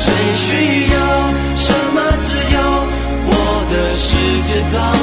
谁需要什么自由？我的世界早